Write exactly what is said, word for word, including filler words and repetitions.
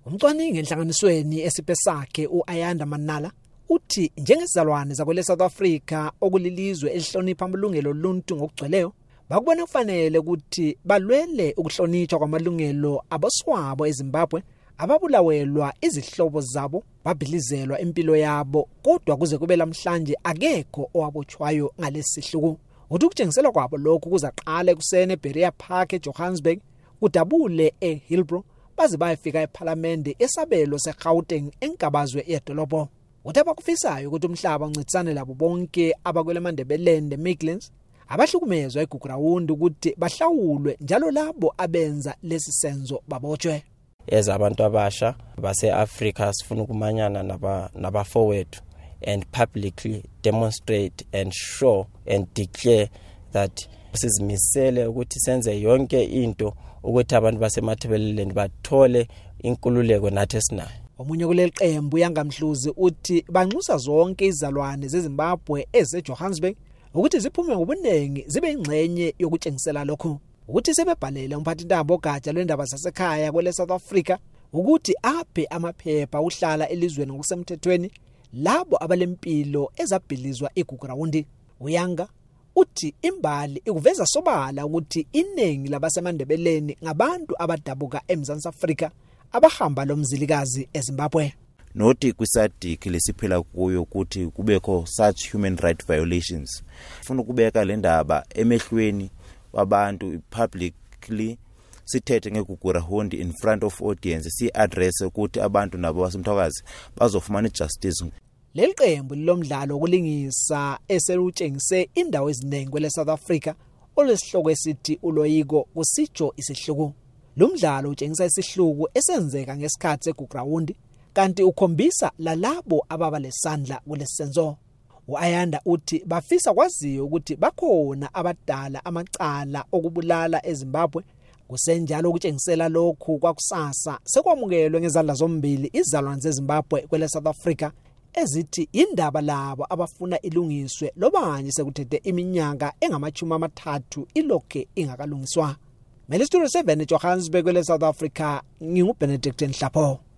Umcwaningi enhlanganisweni esipe sakhe uAyanda Manala uthi njengesizalwane zakwele South Africa okulilizwe elihlonipha amalungelo oluntu ngokugcweleyo bakubona kufanele ukuthi balwele ukuhlonishwa kwamalungelo aboswabo eZimbabwe ababulawelwa izihlobo zabo babhilizelwa impilo yabo kodwa kuze kube lamhlanje akekho owabotshwayo ngalesihluku. Uthi ukutshengisela kwabo lokhu kuzaqala ekuseni eBerea Park eJohannesburg kudabule eHillbrow baze bayefika eParliament esabelo seGauteng enkabazwe yedolobho. Uthi abakufisayo ukuthi umhlaba uncitsane labo bonke abakwele Mandebelende Midlands abahlukumezwa eGugurawundi ukuthi bahlawulwe njalo labo abenza lesi senzo babotshwe. As abantu abasha base-Africa sifuna ukumanyana naba nabafowethu and publicly demonstrate and show and declare that sizimisele ukuthi senze yonke into ukuthi abantu baseMatabeleland bathole inkululeko nathi esinayo. Omunye kuleli qembu yangamhluzi uthi banxusa zonke izalwane zeZimbabwe ezeJohannesburg ukuthi ziphume ngobunengi zibe ingxenye yokutshengisela lokho. Ukuthi sebebhalele umphathintaba ogatsha lwendaba zasekhaya kwele South Africa ukuthi aphe amaphepha uhlala elizweni ngokusemthethweni labo abalempilo ezabhilizwa eGugurawundi. Uyanga uthi imbali ikuveza sobala ukuthi iningi labasemandebeleni ngabantu abadabuka eMzansi Afrika abahamba lomzilikazi eZimbabwe. Noti kwisadiki lesiphila kuyo ukuthi kubekho such human right violations. Ufuna ukubeka le ndaba emehlweni wabantu publicly sithethe ngeGugurawundi in front of audience si address ukuthi abantu nabo basemthwakazi bazofumana justice. Leli qembu lomdlalo okulingisa eselutshengise indawo eziningi kwele South Africa olesihloko esithi uloyiko kusijo isihluku. Lo mdlalo utshengisa isihluku esenzeka ngesikhathi eGugurawundi kanti ukhombisa lalabo ababa lesandla kulesenzo. uAyanda uthi bafisa kwaziyo ukuthi bakhona abadala amacala okubulala eZimbabwe kusenjalo ukutshengisela lokhu kwakusasa sekwamukelwe ngezandla zombili izalwane zeZimbabwe kwele South Africa ezithi indaba labo abafuna ilungiswe lobanye sekuthethe iminyaka engamachumi amathathu ilokhe ingakalungiswa. Melisturo seven eJohannesburg kwele South Africa, nginguBenedict Nhlapho.